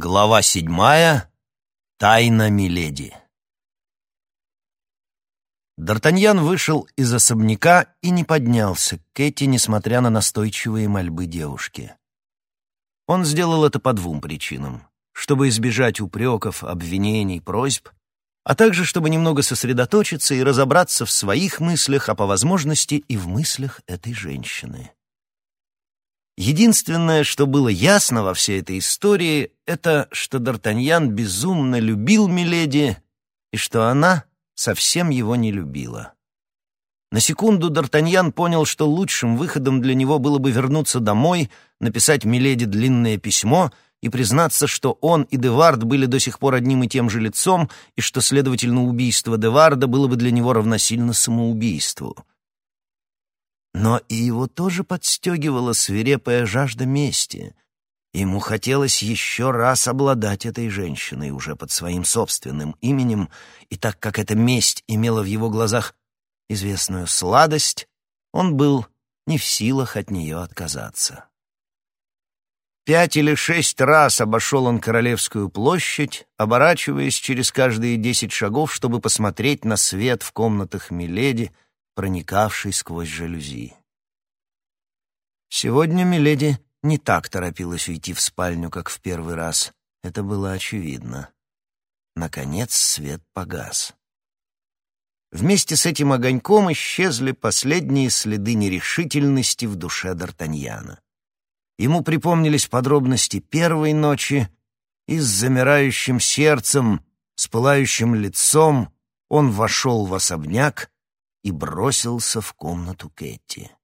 Глава 7. Тайна миледи. Д'Артаньян вышел из особняка и не поднялся к Кэти, несмотря на настойчивые мольбы девушки. Он сделал это по двум причинам: чтобы избежать упреков, обвинений, просьб, а также чтобы немного сосредоточиться и разобраться в своих мыслях, а по возможности и в мыслях этой женщины. Единственное, что было ясно во всей этой истории, это что Д'Артаньян безумно любил миледи и что она совсем его не любила. На секунду Д'Артаньян понял, что лучшим выходом для него было бы вернуться домой, написать миледи длинное письмо и признаться, что он и Девард были до сих пор одним и тем же лицом, и что, следовательно, убийство Деварда было бы для него равносильно самоубийству. Но и его тоже подстегивала свирепая жажда мести. Ему хотелось еще раз обладать этой женщиной уже под своим собственным именем, и так как эта месть имела в его глазах известную сладость, он был не в силах от нее отказаться. 5 или 6 раз обошел он Королевскую площадь, оборачиваясь через каждые 10 шагов, чтобы посмотреть на свет в комнатах миледи, проникавший сквозь жалюзи. Сегодня миледи не так торопилась уйти в спальню, как в первый раз. Это было очевидно. Наконец свет погас. Вместе с этим огоньком исчезли последние следы нерешительности в душе Д'Артаньяна. Ему припомнились подробности первой ночи, и с замирающим сердцем, с пылающим лицом он вошел в особняк и бросился в комнату Кэти.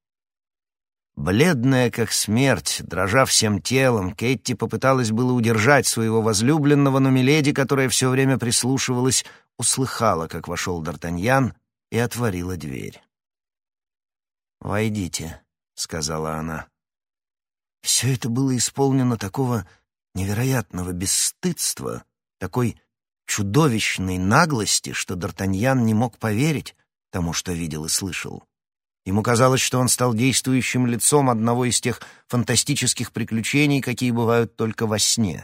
Бледная как смерть, дрожа всем телом, Кэти попыталась было удержать своего возлюбленного, но миледи, которая все время прислушивалась, услыхала, как вошел Д'Артаньян, и отворила дверь. «Войдите», — сказала она. Все это было исполнено такого невероятного бесстыдства, такой чудовищной наглости, что Д'Артаньян не мог поверить тому, что видел и слышал. Ему казалось, что он стал действующим лицом одного из тех фантастических приключений, какие бывают только во сне.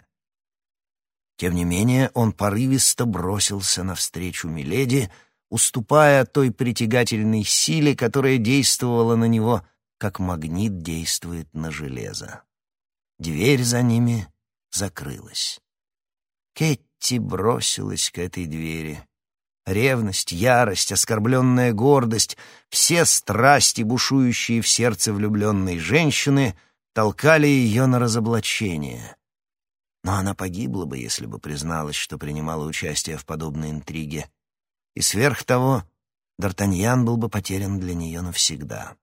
Тем не менее, он порывисто бросился навстречу миледи, уступая той притягательной силе, которая действовала на него, как магнит действует на железо. Дверь за ними закрылась. Кэти бросилась к этой двери. Ревность, ярость, оскорбленная гордость, все страсти, бушующие в сердце влюбленной женщины, толкали ее на разоблачение. Но она погибла бы, если бы призналась, что принимала участие в подобной интриге. И сверх того, Д'Артаньян был бы потерян для нее навсегда.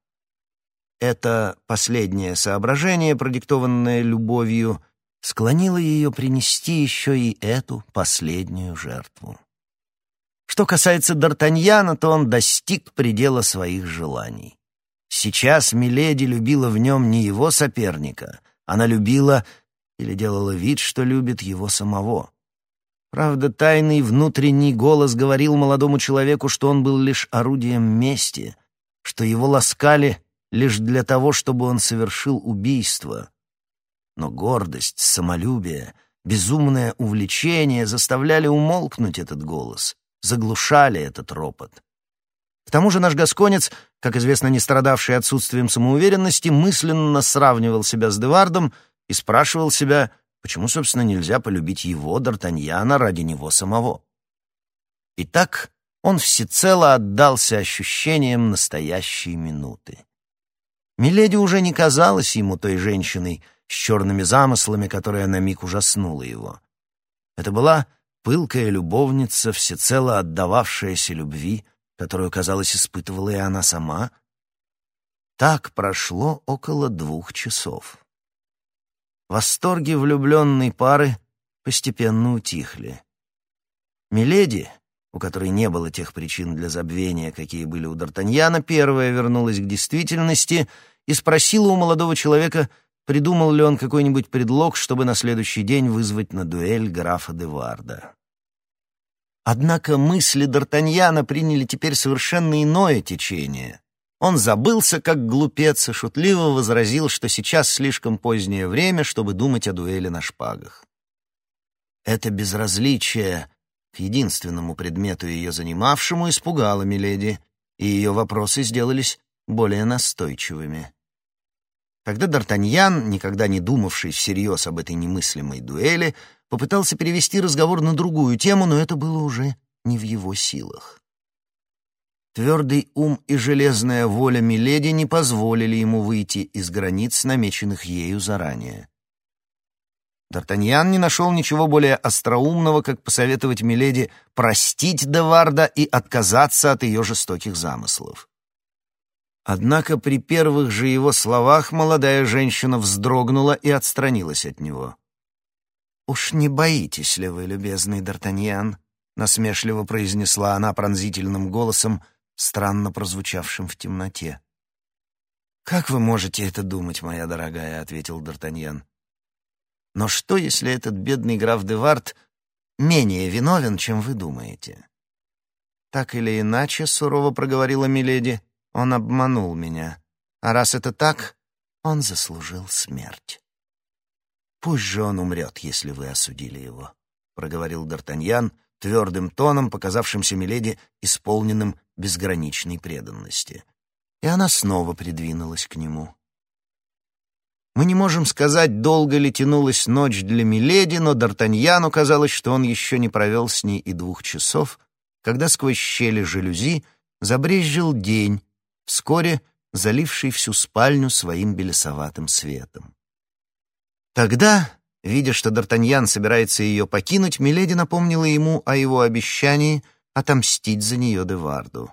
Это последнее соображение, продиктованное любовью, склонило ее принести еще и эту последнюю жертву. Что касается Д'Артаньяна, то он достиг предела своих желаний. Сейчас миледи любила в нем не его соперника, она любила или делала вид, что любит его самого. Правда, тайный внутренний голос говорил молодому человеку, что он был лишь орудием мести, что его ласкали лишь для того, чтобы он совершил убийство. Но гордость, самолюбие, безумное увлечение заставляли умолкнуть этот голос, заглушали этот ропот. К тому же наш гасконец, как известно, не страдавший отсутствием самоуверенности, мысленно сравнивал себя с Девардом и спрашивал себя, почему, собственно, нельзя полюбить его, Д'Артаньяна, ради него самого. Итак, он всецело отдался ощущениям настоящей минуты. Миледи уже не казалась ему той женщиной с черными замыслами, которая на миг ужаснула его. Это была пылкая любовница, всецело отдававшаяся любви, которую, казалось, испытывала и она сама. Так прошло около 2 часов. Восторги влюбленной пары постепенно утихли. Миледи, у которой не было тех причин для забвения, какие были у Д'Артаньяна, первая вернулась к действительности и спросила у молодого человека, придумал ли он какой-нибудь предлог, чтобы на следующий день вызвать на дуэль графа Деварда. Однако мысли Д'Артаньяна приняли теперь совершенно иное течение. Он забылся, как глупец, и шутливо возразил, что сейчас слишком позднее время, чтобы думать о дуэли на шпагах. Это безразличие к единственному предмету, ее занимавшему, испугало миледи, и ее вопросы сделались более настойчивыми. Тогда Д'Артаньян, никогда не думавший всерьез об этой немыслимой дуэли, попытался перевести разговор на другую тему, но это было уже не в его силах. Твердый ум и железная воля миледи не позволили ему выйти из границ, намеченных ею заранее. Д'Артаньян не нашел ничего более остроумного, как посоветовать миледи простить де Варда и отказаться от ее жестоких замыслов. Однако при первых же его словах молодая женщина вздрогнула и отстранилась от него. «Уж не боитесь ли вы, любезный Д'Артаньян?» — насмешливо произнесла она пронзительным голосом, странно прозвучавшим в темноте. «Как вы можете это думать, моя дорогая?» — ответил Д'Артаньян. «Но что, если этот бедный граф де Вард менее виновен, чем вы думаете?» «Так или иначе, — сурово проговорила миледи, — он обманул меня. А раз это так, он заслужил смерть». «Пусть же он умрет, если вы осудили его», — проговорил Д'Артаньян твердым тоном, показавшимся миледи исполненным безграничной преданности. И она снова придвинулась к нему. Мы не можем сказать, долго ли тянулась ночь для миледи, но Д'Артаньяну казалось, что он еще не провел с ней и 2 часов, когда сквозь щели жалюзи забрезжил день, вскоре заливший всю спальню своим белесоватым светом. Тогда, видя, что Д'Артаньян собирается ее покинуть, миледи напомнила ему о его обещании отомстить за нее де Варду.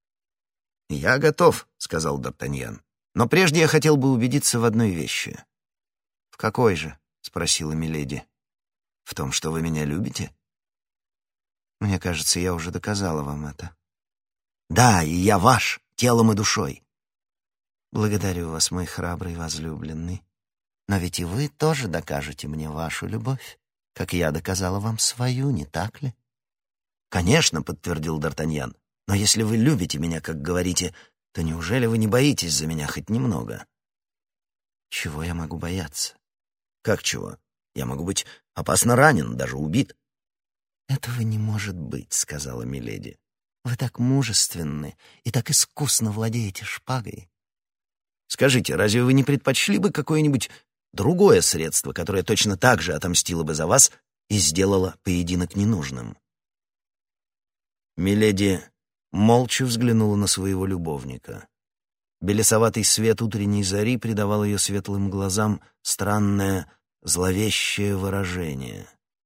«Я готов», — сказал Д'Артаньян. «Но прежде я хотел бы убедиться в одной вещи». «В какой же?» — спросила миледи. «В том, что вы меня любите?» «Мне кажется, я уже доказала вам это». «Да, и я ваш, телом и душой». «Благодарю вас, мой храбрый возлюбленный. Но ведь и вы тоже докажете мне вашу любовь, как я доказала вам свою, не так ли?» «Конечно», — подтвердил Д'Артаньян. «Но если вы любите меня, как говорите, то неужели вы не боитесь за меня хоть немного?» «Чего я могу бояться?» «Как чего? Я могу быть опасно ранен, даже убит». «Этого не может быть», — сказала миледи. «Вы так мужественны и так искусно владеете шпагой». «Скажите, разве вы не предпочли бы какое-нибудь другое средство, которое точно так же отомстило бы за вас и сделало поединок ненужным?» Миледи молча взглянула на своего любовника. Белесоватый свет утренней зари придавал ее светлым глазам странное, зловещее выражение.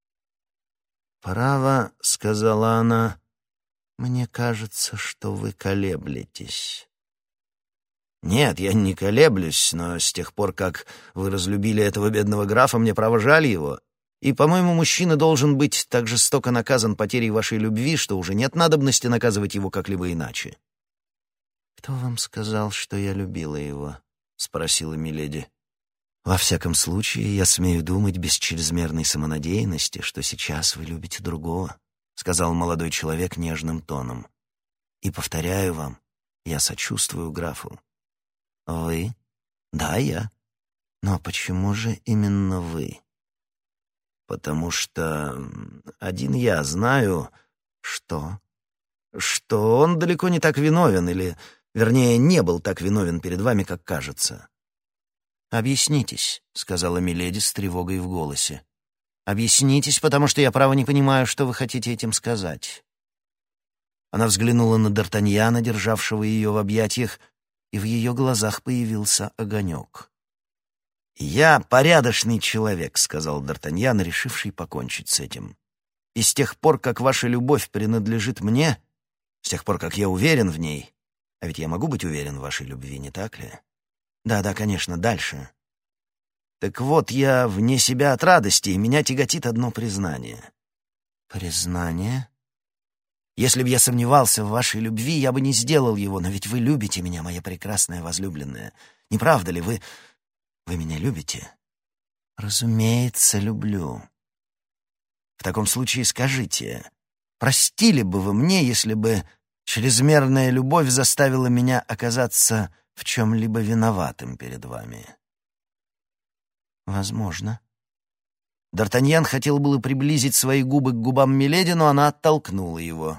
«Право, — сказала она, — мне кажется, что вы колеблетесь». «Нет, я не колеблюсь, но с тех пор, как вы разлюбили этого бедного графа, мне право жаль его. И, по-моему, мужчина должен быть так жестоко наказан потерей вашей любви, что уже нет надобности наказывать его как-либо иначе». «Кто вам сказал, что я любила его?» — спросила миледи. «Во всяком случае, я смею думать без чрезмерной самонадеянности, что сейчас вы любите другого», — сказал молодой человек нежным тоном. «И повторяю вам, я сочувствую графу». «Вы?» «Да, я. Но почему же именно вы?» «Потому что один я знаю, что он далеко не так виновен, или, вернее, не был так виновен перед вами, как кажется». «Объяснитесь», — сказала миледи с тревогой в голосе. «Объяснитесь, потому что я, право, не понимаю, что вы хотите этим сказать». Она взглянула на Д'Артаньяна, державшего ее в объятиях, и в ее глазах появился огонек. «Я порядочный человек», — сказал Д'Артаньян, решивший покончить с этим. «И с тех пор, как ваша любовь принадлежит мне, с тех пор, как я уверен в ней, а ведь я могу быть уверен в вашей любви, не так ли? Да, конечно, дальше. Так вот, я вне себя от радости, и меня тяготит одно признание». «Признание?» «Если бы я сомневался в вашей любви, я бы не сделал его, но ведь вы любите меня, моя прекрасная возлюбленная. Не правда ли вы меня любите?» «Разумеется, люблю». «В таком случае скажите, простили бы вы мне, если бы чрезмерная любовь заставила меня оказаться в чем-либо виноватым перед вами?» «Возможно». Д'Артаньян хотел было приблизить свои губы к губам миледи, но она оттолкнула его.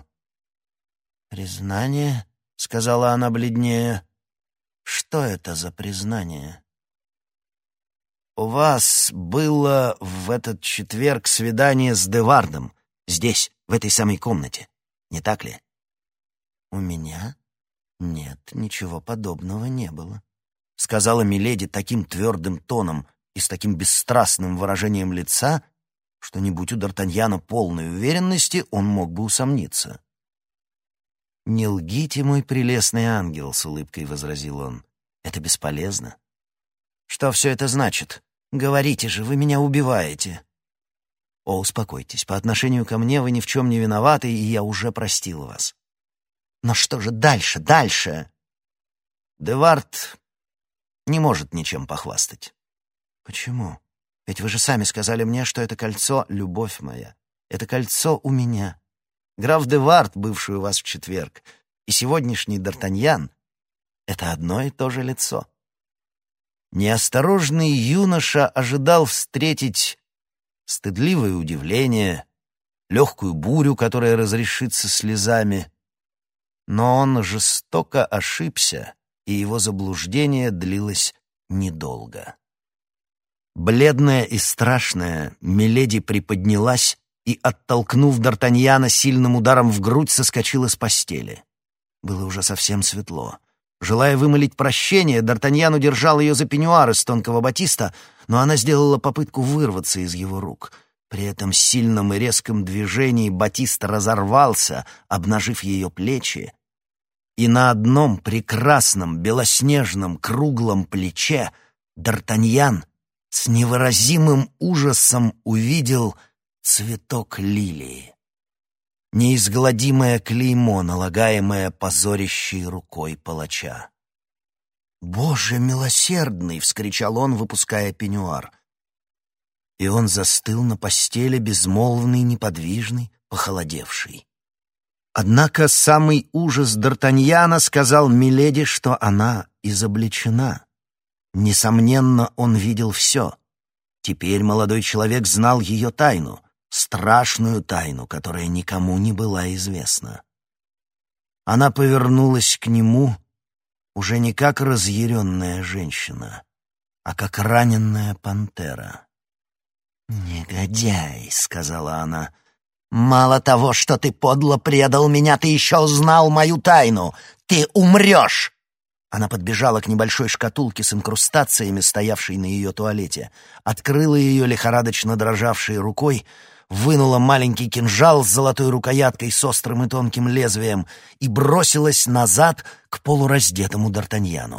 «Признание?» — сказала она бледнее. «Что это за признание?» «У вас было в этот четверг свидание с Девардом, здесь, в этой самой комнате, не так ли?» «У меня? Нет, ничего подобного не было», — сказала миледи таким твердым тоном и с таким бесстрастным выражением лица, что, не будь у Д'Артаньяна полной уверенности, он мог бы усомниться. «Не лгите, мой прелестный ангел», — с улыбкой возразил он. «Это бесполезно». «Что все это значит? Говорите же, вы меня убиваете». «О, успокойтесь, по отношению ко мне вы ни в чем не виноваты, и я уже простил вас». «Но что же дальше, дальше?» «Девард не может ничем похвастать». «Почему? Ведь вы же сами сказали мне, что это кольцо — любовь моя. Это кольцо у меня. Граф Девард, бывший у вас в четверг, и сегодняшний Д'Артаньян — это одно и то же лицо». Неосторожный юноша ожидал встретить стыдливое удивление, легкую бурю, которая разрешится слезами. Но он жестоко ошибся, и его заблуждение длилось недолго. Бледная и страшная, миледи приподнялась и, оттолкнув Д'Артаньяна сильным ударом в грудь, соскочила с постели. Было уже совсем светло. Желая вымолить прощение, Д'Артаньян удержал ее за пеньюар из тонкого батиста, но она сделала попытку вырваться из его рук. При этом сильном и резком движении батист разорвался, обнажив ее плечи, и на одном прекрасном белоснежном круглом плече Д'Артаньян с невыразимым ужасом увидел цветок лилии. Неизгладимое клеймо, налагаемое позорящей рукой палача. «Боже милосердный!» — вскричал он, выпуская пеньюар. И он застыл на постели, безмолвный, неподвижный, похолодевший. Однако самый ужас Д'Артаньяна сказал миледи, что она изобличена. Несомненно, он видел все. Теперь молодой человек знал ее тайну, страшную тайну, которая никому не была известна. Она повернулась к нему уже не как разъяренная женщина, а как раненная пантера. «Негодяй», — сказала она, — «мало того, что ты подло предал меня, ты еще узнал мою тайну. Ты умрешь!» Она подбежала к небольшой шкатулке с инкрустациями, стоявшей на ее туалете, открыла ее лихорадочно дрожавшей рукой, вынула маленький кинжал с золотой рукояткой с острым и тонким лезвием и бросилась назад к полураздетому Д'Артаньяну.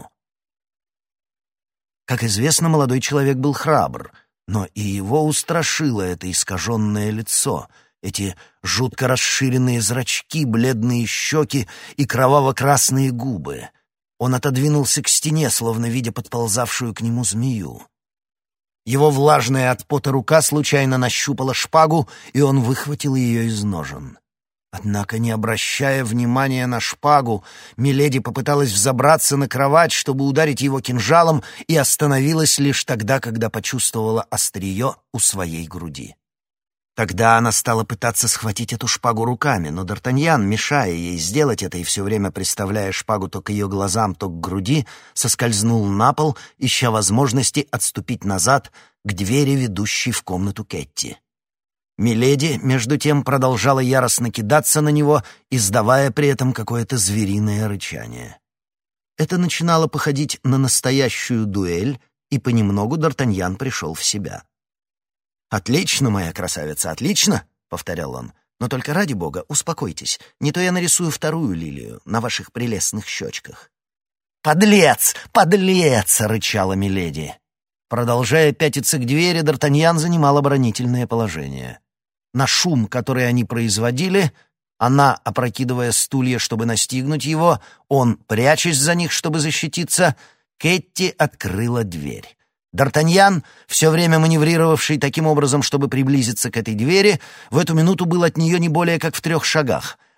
Как известно, молодой человек был храбр, но и его устрашило это искаженное лицо, эти жутко расширенные зрачки, бледные щеки и кроваво-красные губы. Он отодвинулся к стене, словно видя подползавшую к нему змею. Его влажная от пота рука случайно нащупала шпагу, и он выхватил ее из ножен. Однако, не обращая внимания на шпагу, миледи попыталась взобраться на кровать, чтобы ударить его кинжалом, и остановилась лишь тогда, когда почувствовала острие у своей груди. Тогда она стала пытаться схватить эту шпагу руками, но Д'Артаньян, мешая ей сделать это и все время приставляя шпагу то к ее глазам, то к груди, соскользнул на пол, ища возможности отступить назад к двери, ведущей в комнату Кетти. Миледи, между тем, продолжала яростно кидаться на него, издавая при этом какое-то звериное рычание. Это начинало походить на настоящую дуэль, и понемногу Д'Артаньян пришел в себя. «Отлично, моя красавица, отлично!» — повторял он. «Но только ради бога, успокойтесь, не то я нарисую вторую лилию на ваших прелестных щечках». «Подлец! Подлец!» — рычала миледи. Продолжая пятиться к двери, Д'Артаньян занимал оборонительное положение. На шум, который они производили, она, опрокидывая стулья, чтобы настигнуть его, он, прячась за них, чтобы защититься, Кетти открыла дверь. Д'Артаньян, все время маневрировавший таким образом, чтобы приблизиться к этой двери, в эту минуту был от нее не более как в 3 шагах.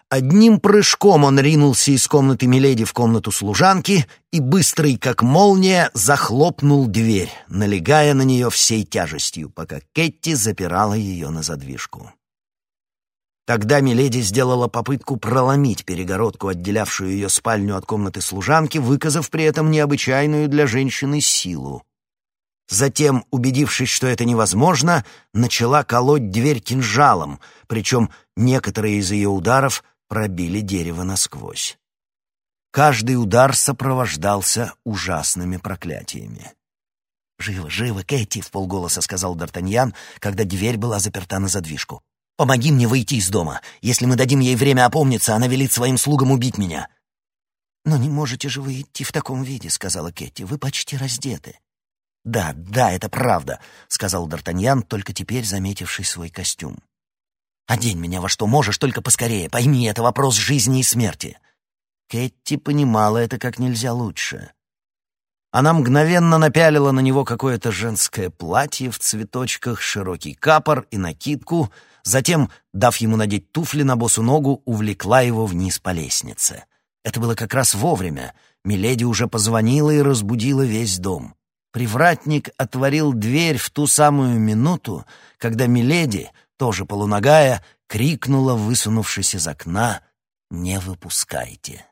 Одним прыжком он ринулся из комнаты миледи в комнату служанки и, быстрый как молния, захлопнул дверь, налегая на нее всей тяжестью, пока Кэтти запирала ее на задвижку. Тогда миледи сделала попытку проломить перегородку, отделявшую ее спальню от комнаты служанки, выказав при этом необычайную для женщины силу. Затем, убедившись, что это невозможно, начала колоть дверь кинжалом, причем некоторые из ее ударов пробили дерево насквозь. Каждый удар сопровождался ужасными проклятиями. «Живо, живо, Кэти!» — вполголоса сказал Д'Артаньян, когда дверь была заперта на задвижку. «Помоги мне выйти из дома. Если мы дадим ей время опомниться, она велит своим слугам убить меня». «Но не можете же вы идти в таком виде», — сказала Кэти. «Вы почти раздеты». «Да, да, это правда», — сказал Д'Артаньян, только теперь заметивший свой костюм. «Одень меня во что можешь, только поскорее. Пойми, это вопрос жизни и смерти». Кэти понимала это как нельзя лучше. Она мгновенно напялила на него какое-то женское платье в цветочках, широкий капор и накидку, затем, дав ему надеть туфли на босу ногу, увлекла его вниз по лестнице. Это было как раз вовремя. Миледи уже позвонила и разбудила весь дом. Привратник отворил дверь в ту самую минуту, когда миледи, тоже полуногая, крикнула, высунувшись из окна: «Не выпускайте!»